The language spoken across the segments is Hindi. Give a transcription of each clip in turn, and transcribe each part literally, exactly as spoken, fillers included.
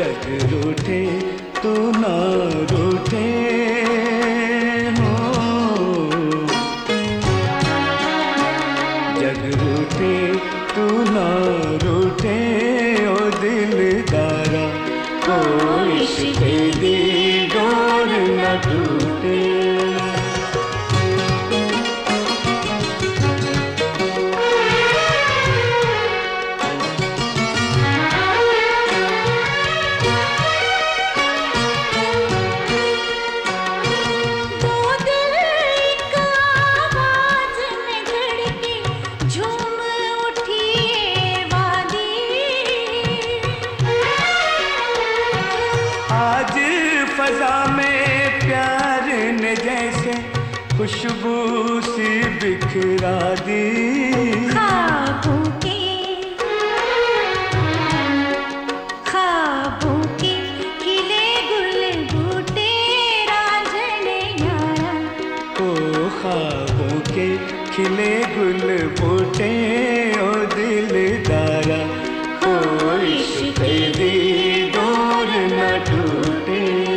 जग रूठे तू ना रूठे हो, जग रूठे तू ना रूठे ओ दिलदारा, ओ इश्क़ दी डोर न टूटे। आज फ़ज़ा में प्यार ने जैसे खुशबू सी बिखरा दी, ख्वाबों के ख्वाबों के खिले गुल बूटे रांझन यारा, ओ ख्वाबों के खिले गुल बूटे ओ दिलदारा, ओ इश्क़ दी डोर न टूटे।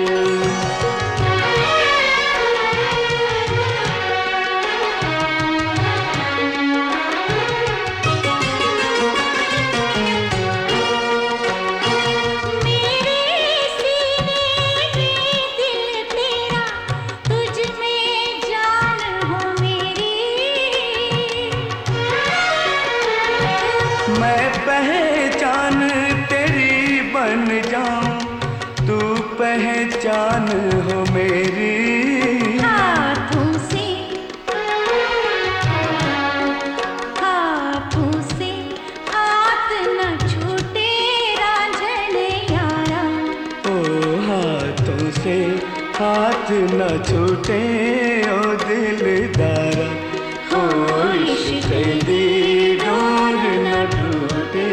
मैं पहचान तेरी बन जाऊं, तू पहचान हो मेरी। हाथों से हाथों से हाथ न छूटे रांझन यारा, ओ हाथों से हाथ न छूटे ओ दिलदारा, ओ इश्क़ दी डोर न टूटे।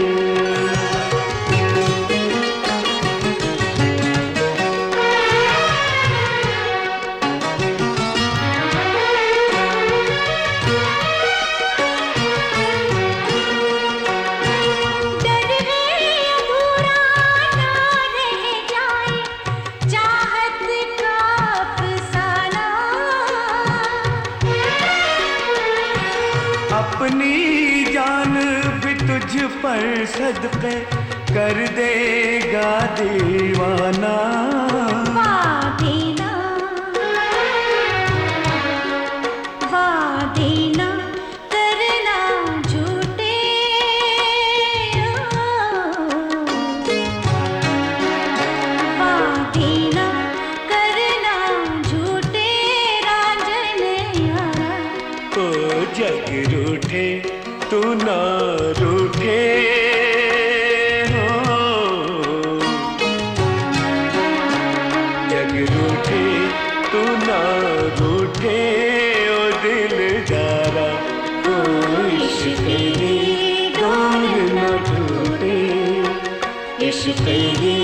अपनी जान भी तुझ पर सदक़े कर देगा दीवाना, वादे ना वादे ना करना झूठे, वादे ना करना झूठे रांझन यारा, ओ जग रूठे तू ना रूठे हो, जग रूठे तू ना रूठे ओ दिलदारा, ओ इश्क़ दी डोर न टूटे, इश्क़ दी